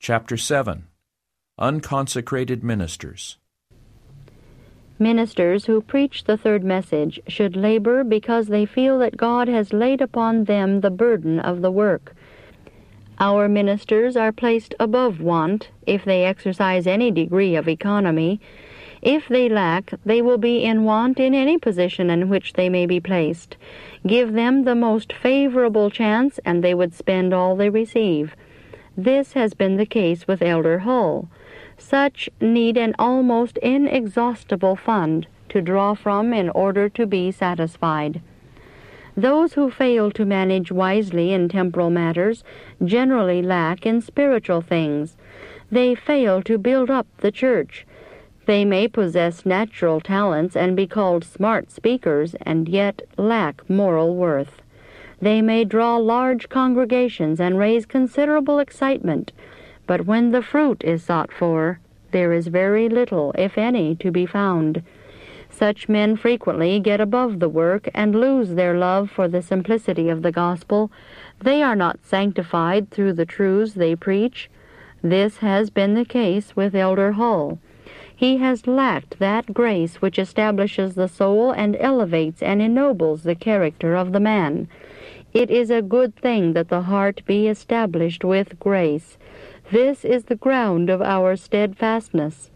Chapter 7. Unconsecrated Ministers. Ministers who preach the third message should labor because they feel that God has laid upon them the burden of the work. Our ministers are placed above want if they exercise any degree of economy. If they lack, they will be in want in any position in which they may be placed. Give them the most favorable chance, and they would spend all they receive. This has been the case with Elder Hull. Such need an almost inexhaustible fund to draw from in order to be satisfied. Those who fail to manage wisely in temporal matters generally lack in spiritual things. They fail to build up the church. They may possess natural talents and be called smart speakers and yet lack moral worth. They may draw large congregations and raise considerable excitement, but when the fruit is sought for, there is very little, if any, to be found. Such men frequently get above the work and lose their love for the simplicity of the gospel. They are not sanctified through the truths they preach. This has been the case with Elder Hull. He has lacked that grace which establishes the soul and elevates and ennobles the character of the man. It is a good thing that the heart be established with grace. This is the ground of our steadfastness.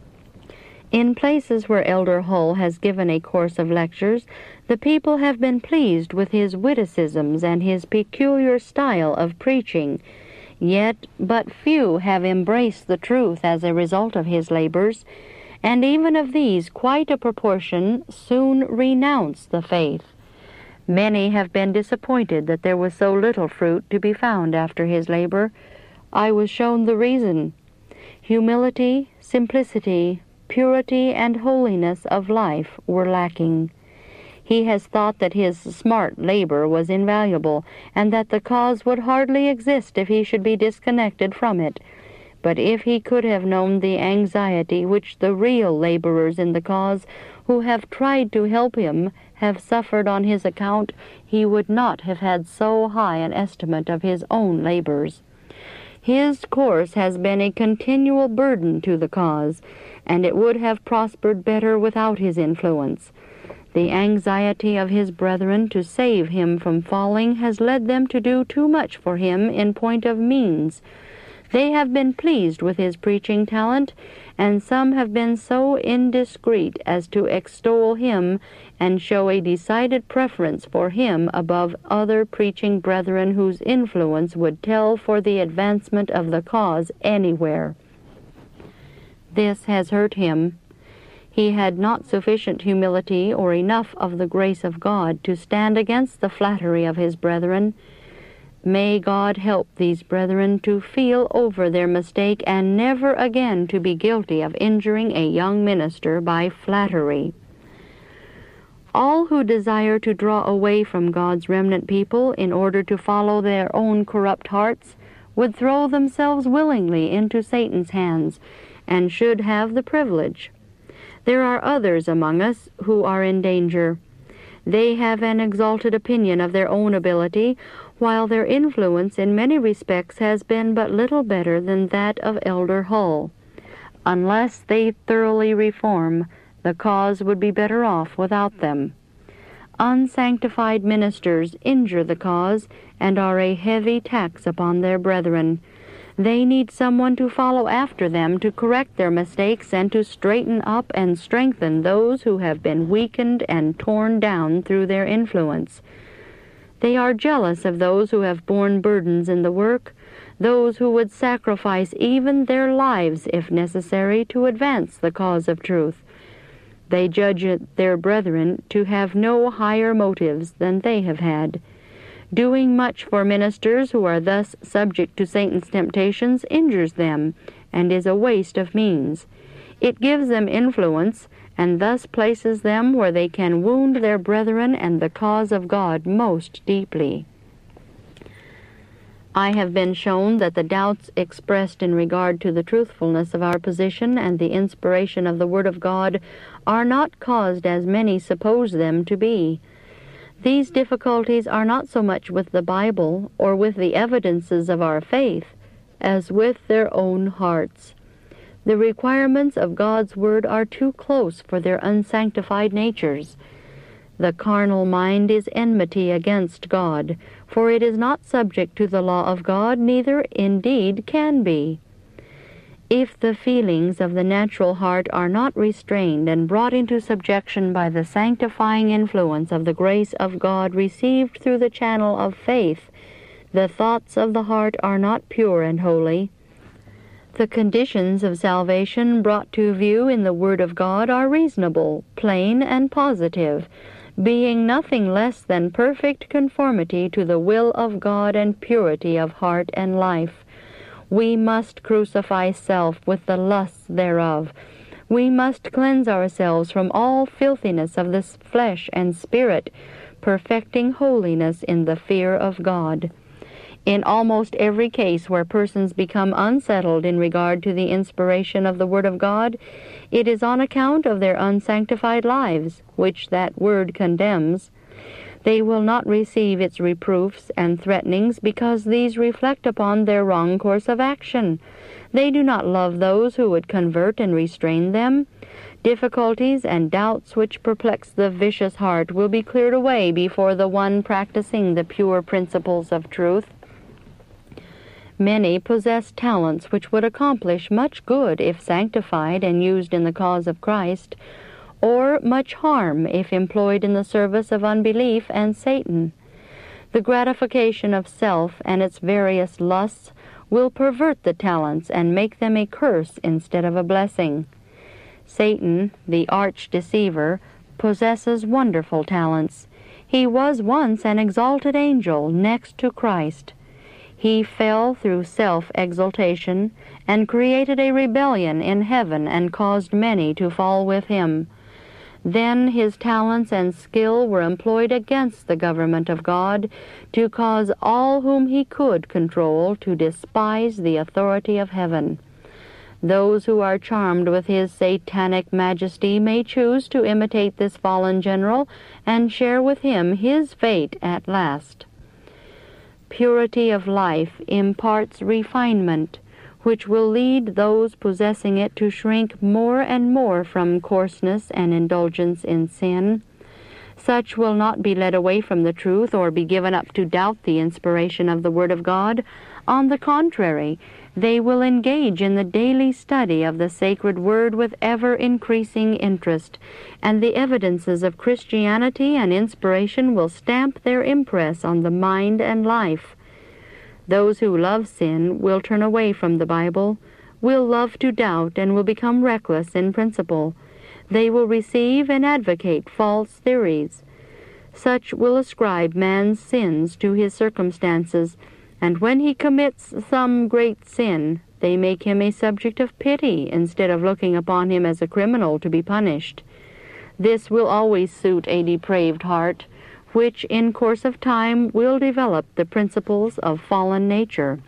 In places where Elder Hull has given a course of lectures, the people have been pleased with his witticisms and his peculiar style of preaching. Yet but few have embraced the truth as a result of his labors, and even of these quite a proportion soon renounce the faith. Many have been disappointed that there was so little fruit to be found after his labor. I was shown the reason. Humility, simplicity, purity, and holiness of life were lacking. He has thought that his smart labor was invaluable, and that the cause would hardly exist if he should be disconnected from it. But if he could have known the anxiety which the real laborers in the cause, who have tried to help him, have suffered on his account, he would not have had so high an estimate of his own labors. His course has been a continual burden to the cause, and it would have prospered better without his influence. The anxiety of his brethren to save him from falling has led them to do too much for him in point of means. They have been pleased with his preaching talent, and some have been so indiscreet as to extol him and show a decided preference for him above other preaching brethren whose influence would tell for the advancement of the cause anywhere. This has hurt him. He had not sufficient humility or enough of the grace of God to stand against the flattery of his brethren. May God help these brethren to feel over their mistake and never again to be guilty of injuring a young minister by flattery. All who desire to draw away from God's remnant people in order to follow their own corrupt hearts would throw themselves willingly into Satan's hands, and should have the privilege. There are others among us who are in danger. They have an exalted opinion of their own ability, while their influence in many respects has been but little better than that of Elder Hull. Unless they thoroughly reform, the cause would be better off without them. Unsanctified ministers injure the cause and are a heavy tax upon their brethren. They need someone to follow after them to correct their mistakes and to straighten up and strengthen those who have been weakened and torn down through their influence. They are jealous of those who have borne burdens in the work, those who would sacrifice even their lives, if necessary, to advance the cause of truth. They judge their brethren to have no higher motives than they have had. Doing much for ministers who are thus subject to Satan's temptations injures them, and is a waste of means. It gives them influence, and thus places them where they can wound their brethren and the cause of God most deeply. I have been shown that the doubts expressed in regard to the truthfulness of our position and the inspiration of the Word of God are not caused as many suppose them to be. These difficulties are not so much with the Bible or with the evidences of our faith, as with their own hearts. The requirements of God's Word are too close for their unsanctified natures. The carnal mind is enmity against God, for it is not subject to the law of God, neither indeed can be. If the feelings of the natural heart are not restrained and brought into subjection by the sanctifying influence of the grace of God received through the channel of faith, the thoughts of the heart are not pure and holy. The conditions of salvation brought to view in the Word of God are reasonable, plain, and positive, being nothing less than perfect conformity to the will of God and purity of heart and life. We must crucify self with the lusts thereof. We must cleanse ourselves from all filthiness of the flesh and spirit, perfecting holiness in the fear of God. In almost every case where persons become unsettled in regard to the inspiration of the Word of God, it is on account of their unsanctified lives, which that Word condemns. They will not receive its reproofs and threatenings because these reflect upon their wrong course of action. They do not love those who would convert and restrain them. Difficulties and doubts which perplex the vicious heart will be cleared away before the one practicing the pure principles of truth. Many possess talents which would accomplish much good if sanctified and used in the cause of Christ, or much harm if employed in the service of unbelief and Satan. The gratification of self and its various lusts will pervert the talents and make them a curse instead of a blessing. Satan, the arch-deceiver, possesses wonderful talents. He was once an exalted angel next to Christ. He fell through self-exaltation and created a rebellion in heaven and caused many to fall with him. Then his talents and skill were employed against the government of God to cause all whom he could control to despise the authority of heaven. Those who are charmed with his satanic majesty may choose to imitate this fallen general and share with him his fate at last. Purity of life imparts refinement, which will lead those possessing it to shrink more and more from coarseness and indulgence in sin. Such will not be led away from the truth or be given up to doubt the inspiration of the Word of God. On the contrary, they will engage in the daily study of the sacred Word with ever-increasing interest, and the evidences of Christianity and inspiration will stamp their impress on the mind and life. Those who love sin will turn away from the Bible, will love to doubt, and will become reckless in principle. They will receive and advocate false theories. Such will ascribe man's sins to his circumstances, and when he commits some great sin, they make him a subject of pity instead of looking upon him as a criminal to be punished. This will always suit a depraved heart, which in course of time will develop the principles of fallen nature.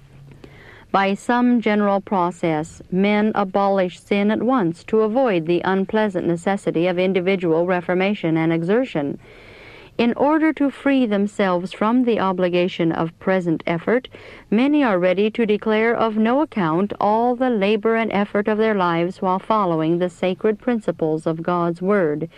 By some general process, men abolish sin at once to avoid the unpleasant necessity of individual reformation and exertion. In order to free themselves from the obligation of present effort, many are ready to declare of no account all the labor and effort of their lives while following the sacred principles of God's Word.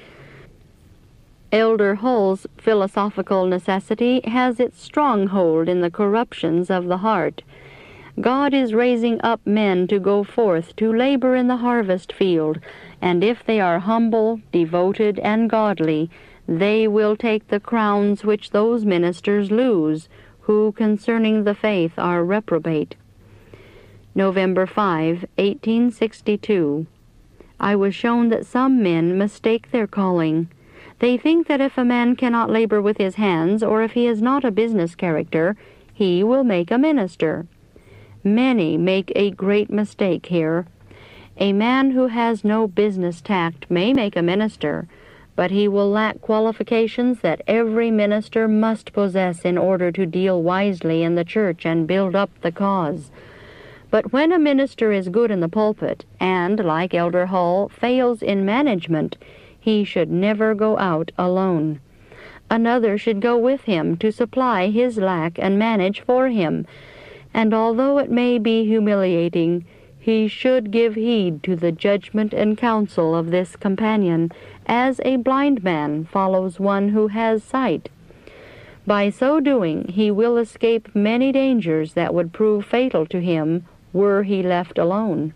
Elder Hull's philosophical necessity has its stronghold in the corruptions of the heart. God is raising up men to go forth to labor in the harvest field, and if they are humble, devoted, and godly, they will take the crowns which those ministers lose, who concerning the faith are reprobate. November 5, 1862. I was shown that some men mistake their calling. They think that if a man cannot labor with his hands, or if he is not a business character, he will make a minister. Many make a great mistake here. A man who has no business tact may make a minister, but he will lack qualifications that every minister must possess in order to deal wisely in the church and build up the cause. But when a minister is good in the pulpit, and, like Elder Hull, fails in management, he should never go out alone. Another should go with him to supply his lack and manage for him. and although it may be humiliating, he should give heed to the judgment and counsel of this companion, as a blind man follows one who has sight. By so doing, he will escape many dangers that would prove fatal to him were he left alone.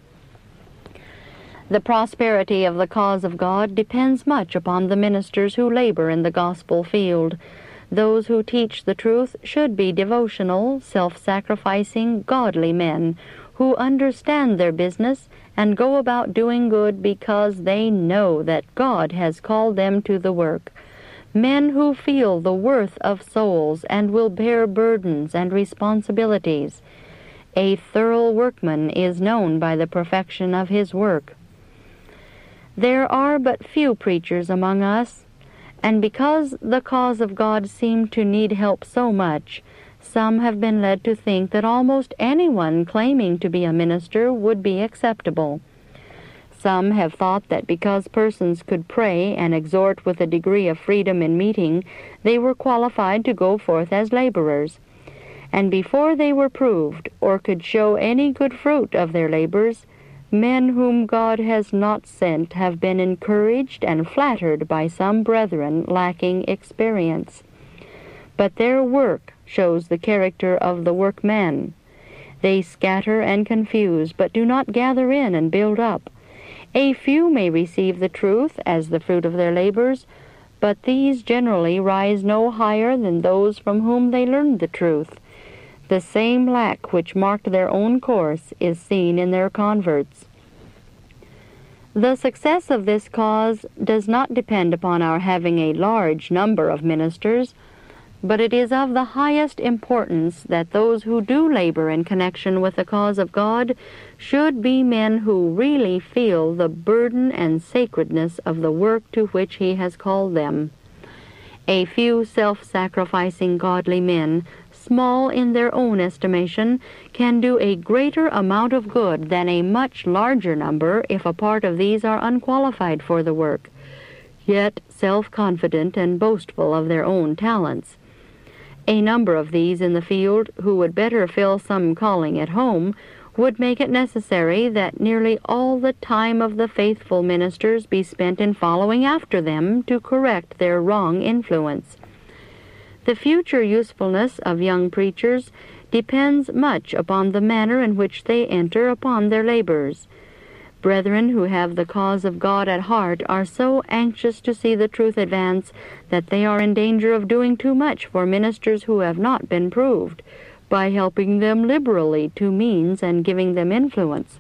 The prosperity of the cause of God depends much upon the ministers who labor in the gospel field. Those who teach the truth should be devotional, self-sacrificing, godly men who understand their business and go about doing good because they know that God has called them to the work. Men who feel the worth of souls and will bear burdens and responsibilities. A thorough workman is known by the perfection of his work. There are but few preachers among us, and because the cause of God seemed to need help so much, some have been led to think that almost anyone claiming to be a minister would be acceptable. Some have thought that because persons could pray and exhort with a degree of freedom in meeting, they were qualified to go forth as laborers. And before they were proved, or could show any good fruit of their labors, men whom God has not sent have been encouraged and flattered by some brethren lacking experience. But their work shows the character of the workman. They scatter and confuse, but do not gather in and build up. A few may receive the truth as the fruit of their labors, but these generally rise no higher than those from whom they learned the truth. The same lack which marked their own course is seen in their converts. The success of this cause does not depend upon our having a large number of ministers, but it is of the highest importance that those who do labor in connection with the cause of God should be men who really feel the burden and sacredness of the work to which He has called them. A few self-sacrificing godly men, small in their own estimation, can do a greater amount of good than a much larger number if a part of these are unqualified for the work, yet self-confident and boastful of their own talents. A number of these in the field who would better fill some calling at home would make it necessary that nearly all the time of the faithful ministers be spent in following after them to correct their wrong influence. The future usefulness of young preachers depends much upon the manner in which they enter upon their labors. Brethren who have the cause of God at heart are so anxious to see the truth advance that they are in danger of doing too much for ministers who have not been proved, by helping them liberally to means and giving them influence.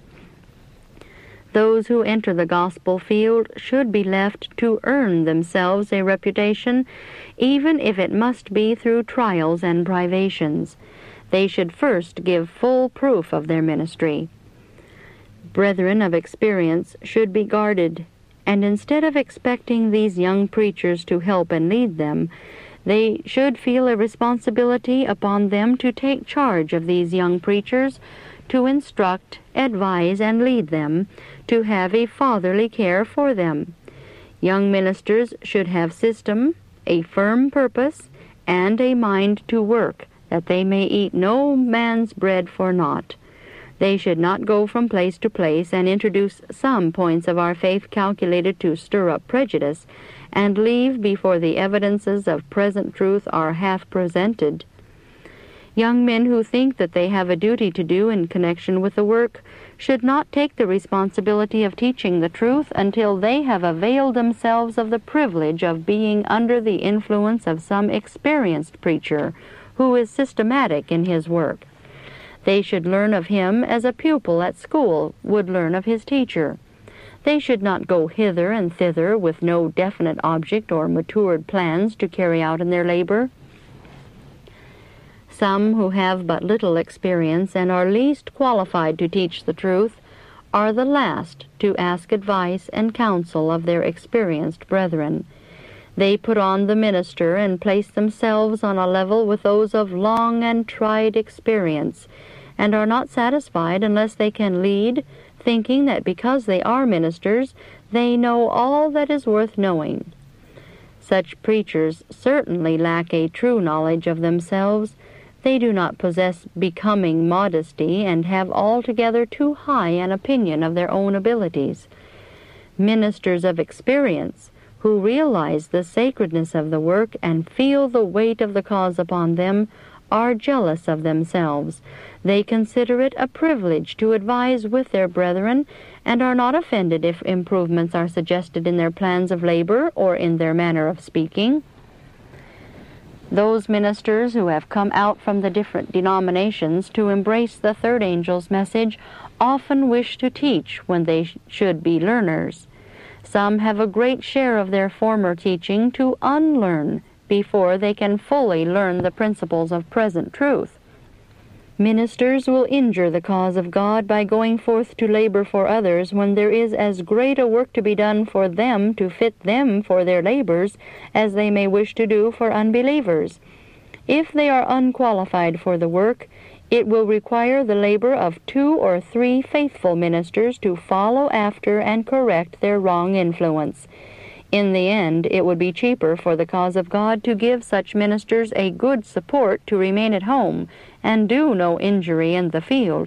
Those who enter the gospel field should be left to earn themselves a reputation, even if it must be through trials and privations. They should first give full proof of their ministry. Brethren of experience should be guarded, and instead of expecting these young preachers to help and lead them, they should feel a responsibility upon them to take charge of these young preachers, to instruct, advise, and lead them, to have a fatherly care for them. Young ministers should have system, a firm purpose, and a mind to work, that they may eat no man's bread for naught. They should not go from place to place and introduce some points of our faith calculated to stir up prejudice, and leave before the evidences of present truth are half presented. Young men who think that they have a duty to do in connection with the work should not take the responsibility of teaching the truth until they have availed themselves of the privilege of being under the influence of some experienced preacher who is systematic in his work. They should learn of him as a pupil at school would learn of his teacher. They should not go hither and thither with no definite object or matured plans to carry out in their labor. Some who have but little experience and are least qualified to teach the truth are the last to ask advice and counsel of their experienced brethren. They put on the minister and place themselves on a level with those of long and tried experience, and are not satisfied unless they can lead, thinking that because they are ministers, they know all that is worth knowing. Such preachers certainly lack a true knowledge of themselves. They do not possess becoming modesty and have altogether too high an opinion of their own abilities. Ministers of experience, who realize the sacredness of the work and feel the weight of the cause upon them, are jealous of themselves. They consider it a privilege to advise with their brethren, and are not offended if improvements are suggested in their plans of labor or in their manner of speaking. Those ministers who have come out from the different denominations to embrace the third angel's message often wish to teach when they should be learners. Some have a great share of their former teaching to unlearn before they can fully learn the principles of present truth. Ministers will injure the cause of God by going forth to labor for others when there is as great a work to be done for them to fit them for their labors as they may wish to do for unbelievers. If they are unqualified for the work, it will require the labor of 2 or 3 faithful ministers to follow after and correct their wrong influence. In the end, it would be cheaper for the cause of God to give such ministers a good support to remain at home and do no injury in the field.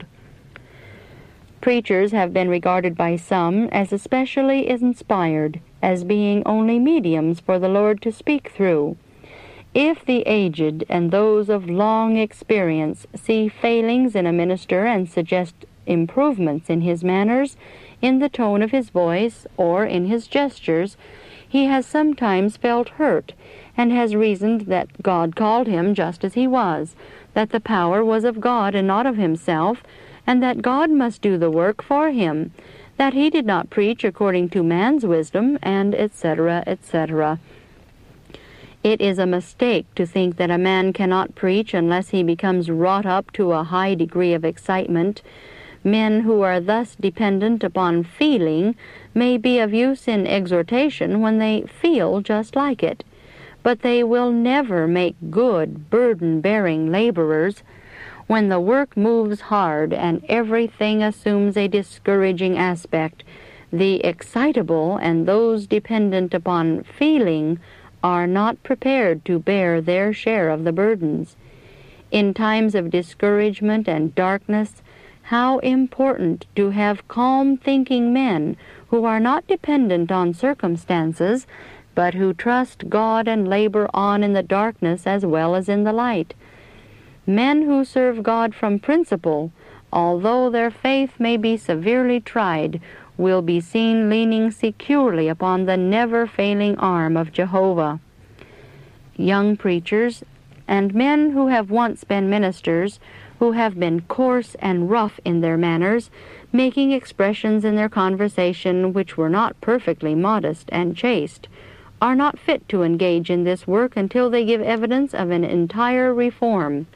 Preachers have been regarded by some as especially inspired, as being only mediums for the Lord to speak through. If the aged and those of long experience see failings in a minister and suggest improvements in his manners, in the tone of his voice, or in his gestures, he has sometimes felt hurt, and has reasoned that God called him just as he was, that the power was of God and not of himself, and that God must do the work for him, that he did not preach according to man's wisdom, and etc., etc. It is a mistake to think that a man cannot preach unless he becomes wrought up to a high degree of excitement. Men who are thus dependent upon feeling may be of use in exhortation when they feel just like it, but they will never make good, burden-bearing laborers. When the work moves hard and everything assumes a discouraging aspect, the excitable and those dependent upon feeling are not prepared to bear their share of the burdens. In times of discouragement and darkness, how important to have calm-thinking men who are not dependent on circumstances, but who trust God and labor on in the darkness as well as in the light. Men who serve God from principle, although their faith may be severely tried, will be seen leaning securely upon the never-failing arm of Jehovah. Young preachers, and men who have once been ministers, who have been coarse and rough in their manners, making expressions in their conversation which were not perfectly modest and chaste, are not fit to engage in this work until they give evidence of an entire reform.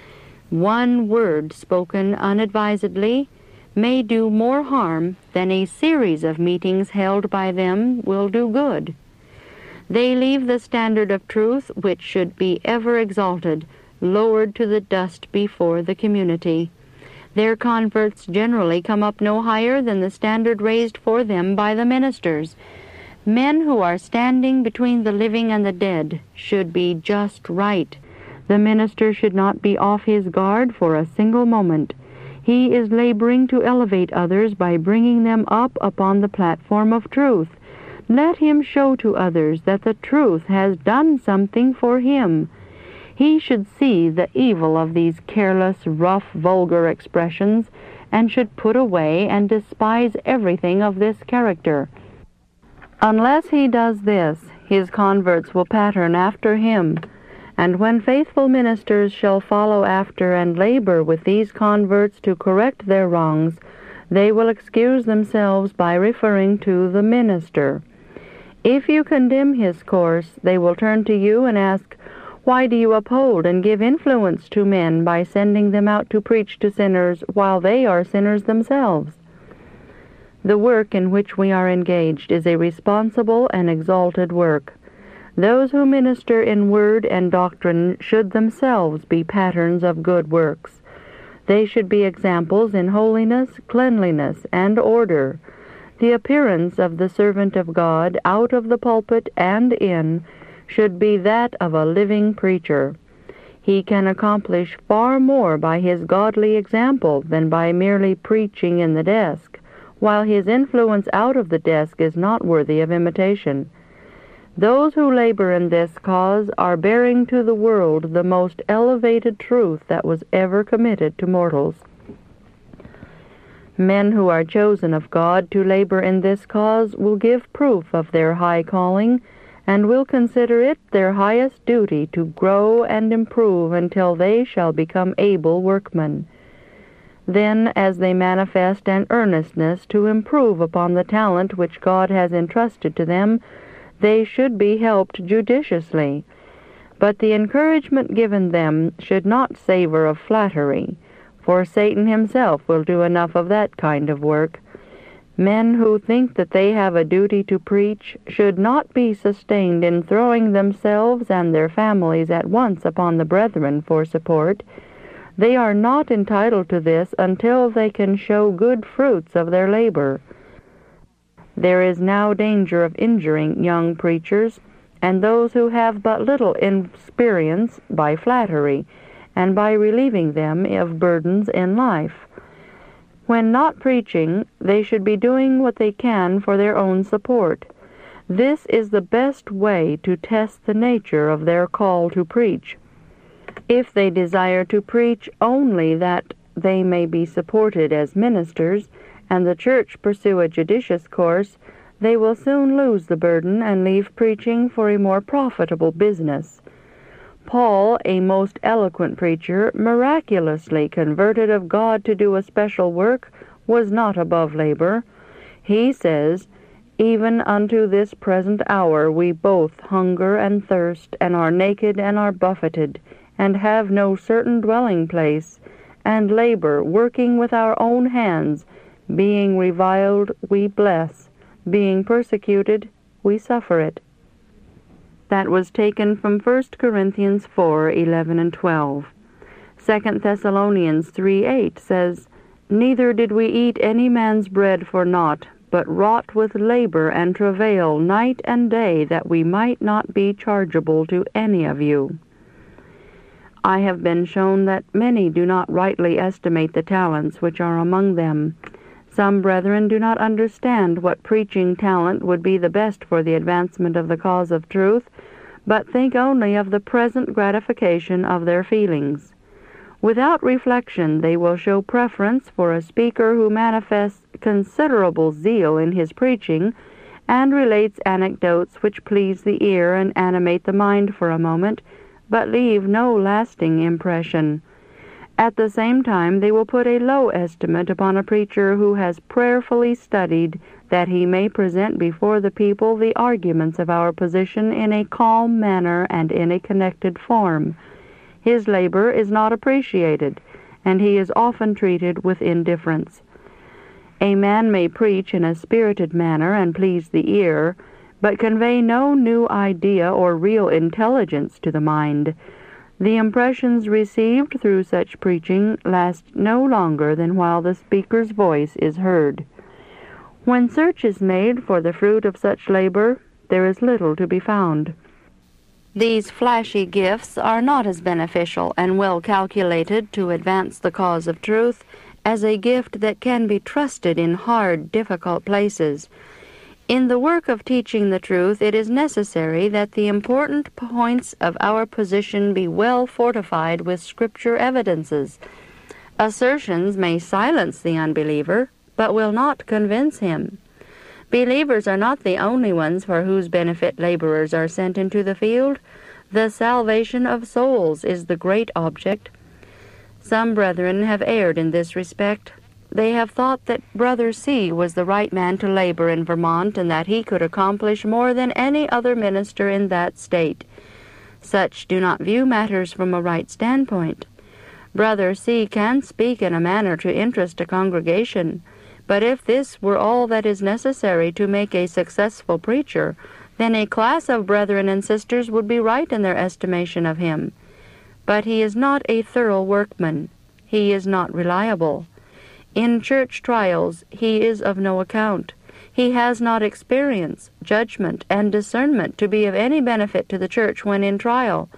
One word spoken unadvisedly may do more harm than a series of meetings held by them will do good. They leave the standard of truth, which should be ever exalted, lowered to the dust before the community. Their converts generally come up no higher than the standard raised for them by the ministers. Men who are standing between the living and the dead should be just right. The minister should not be off his guard for a single moment. He is laboring to elevate others by bringing them up upon the platform of truth. Let him show to others that the truth has done something for him. He should see the evil of these careless, rough, vulgar expressions, and should put away and despise everything of this character. Unless he does this, his converts will pattern after him, and when faithful ministers shall follow after and labor with these converts to correct their wrongs, they will excuse themselves by referring to the minister. If you condemn his course, they will turn to you and ask, "Why do you uphold and give influence to men by sending them out to preach to sinners while they are sinners themselves?" The work in which we are engaged is a responsible and exalted work. Those who minister in word and doctrine should themselves be patterns of good works. They should be examples in holiness, cleanliness, and order. The appearance of the servant of God out of the pulpit and in should be that of a living preacher. He can accomplish far more by his godly example than by merely preaching in the desk, while his influence out of the desk is not worthy of imitation. Those who labor in this cause are bearing to the world the most elevated truth that was ever committed to mortals. Men who are chosen of God to labor in this cause will give proof of their high calling, and will consider it their highest duty to grow and improve until they shall become able workmen. Then, as they manifest an earnestness to improve upon the talent which God has entrusted to them, they should be helped judiciously. But the encouragement given them should not savor of flattery, for Satan himself will do enough of that kind of work. Men who think that they have a duty to preach should not be sustained in throwing themselves and their families at once upon the brethren for support. They are not entitled to this until they can show good fruits of their labor. There is now danger of injuring young preachers and those who have but little experience by flattery, and by relieving them of burdens in life. When not preaching, they should be doing what they can for their own support. This is the best way to test the nature of their call to preach. If they desire to preach only that they may be supported as ministers, and the church pursue a judicious course, they will soon lose the burden and leave preaching for a more profitable business. Paul, a most eloquent preacher, miraculously converted of God to do a special work, was not above labor. He says, "Even unto this present hour we both hunger and thirst, and are naked and are buffeted, and have no certain dwelling place, and labor, working with our own hands. Being reviled, we bless. Being persecuted, we suffer it." That was taken from 1 Corinthians 4:11 and 12. 2 Thessalonians 3:8 says, "Neither did we eat any man's bread for naught, but wrought with labor and travail night and day, that we might not be chargeable to any of you." I have been shown that many do not rightly estimate the talents which are among them. Some brethren do not understand what preaching talent would be the best for the advancement of the cause of truth, but think only of the present gratification of their feelings. Without reflection, they will show preference for a speaker who manifests considerable zeal in his preaching, and relates anecdotes which please the ear and animate the mind for a moment, but leave no lasting impression. At the same time, they will put a low estimate upon a preacher who has prayerfully studied that he may present before the people the arguments of our position in a calm manner and in a connected form. His labor is not appreciated, and he is often treated with indifference. A man may preach in a spirited manner and please the ear, but convey no new idea or real intelligence to the mind. The impressions received through such preaching last no longer than while the speaker's voice is heard. When search is made for the fruit of such labor, there is little to be found. These flashy gifts are not as beneficial and well calculated to advance the cause of truth as a gift that can be trusted in hard, difficult places. In the work of teaching the truth, it is necessary that the important points of our position be well fortified with Scripture evidences. Assertions may silence the unbeliever, but will not convince him. Believers are not the only ones for whose benefit laborers are sent into the field. The salvation of souls is the great object. Some brethren have erred in this respect. They have thought that Brother C. was the right man to labor in Vermont, and that he could accomplish more than any other minister in that state. Such do not view matters from a right standpoint. Brother C. can speak in a manner to interest a congregation, but if this were all that is necessary to make a successful preacher, then a class of brethren and sisters would be right in their estimation of him. But he is not a thorough workman. He is not reliable. In church trials, he is of no account. He has not experience, judgment, and discernment to be of any benefit to the church when in trial.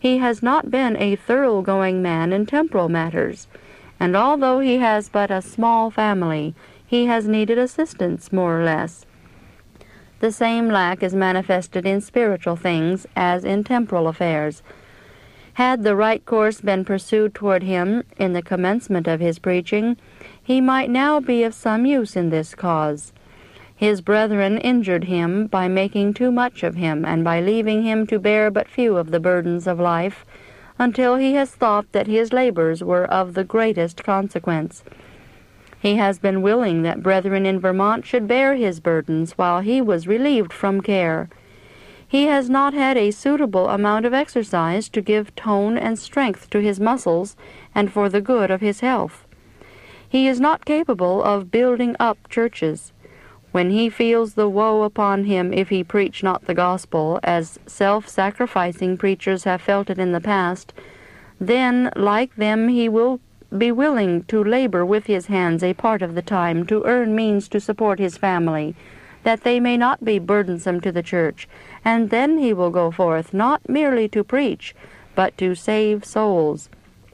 He has not been a thoroughgoing man in temporal matters, and although he has but a small family, he has needed assistance more or less. The same lack is manifested in spiritual things as in temporal affairs. Had the right course been pursued toward him in the commencement of his preaching, he might now be of some use in this cause. His brethren injured him by making too much of him, and by leaving him to bear but few of the burdens of life, until he has thought that his labors were of the greatest consequence. He has been willing that brethren in Vermont should bear his burdens while he was relieved from care. He has not had a suitable amount of exercise to give tone and strength to his muscles and for the good of his health. He is not capable of building up churches. When he feels the woe upon him if he preach not the gospel, as self-sacrificing preachers have felt it in the past, then, like them, he will be willing to labor with his hands a part of the time to earn means to support his family, that they may not be burdensome to the church, and then he will go forth not merely to preach, but to save souls.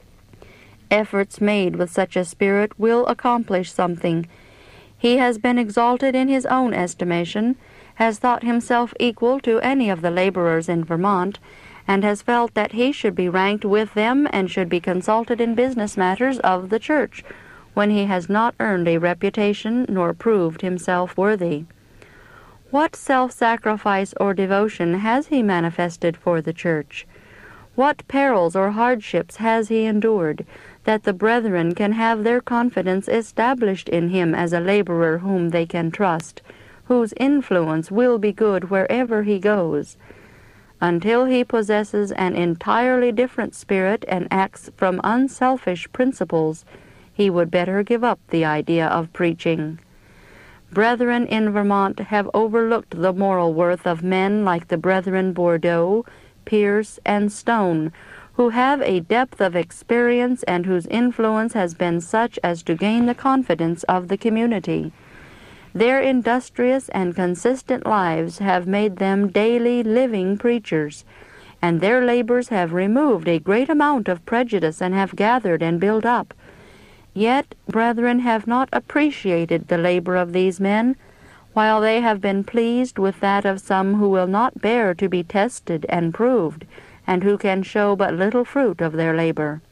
Efforts made with such a spirit will accomplish something. He has been exalted in his own estimation, has thought himself equal to any of the laborers in Vermont, and has felt that he should be ranked with them and should be consulted in business matters of the church, when he has not earned a reputation nor proved himself worthy. What self-sacrifice or devotion has he manifested for the church? What perils or hardships has he endured, that the brethren can have their confidence established in him as a laborer whom they can trust, whose influence will be good wherever he goes? Until he possesses an entirely different spirit and acts from unselfish principles, he would better give up the idea of preaching. Brethren in Vermont have overlooked the moral worth of men like the brethren Bordeaux, Pierce, and Stone, who have a depth of experience and whose influence has been such as to gain the confidence of the community. Their industrious and consistent lives have made them daily living preachers, and their labors have removed a great amount of prejudice and have gathered and built up. Yet brethren have not appreciated the labor of these men, while they have been pleased with that of some who will not bear to be tested and proved, and who can show but little fruit of their labor.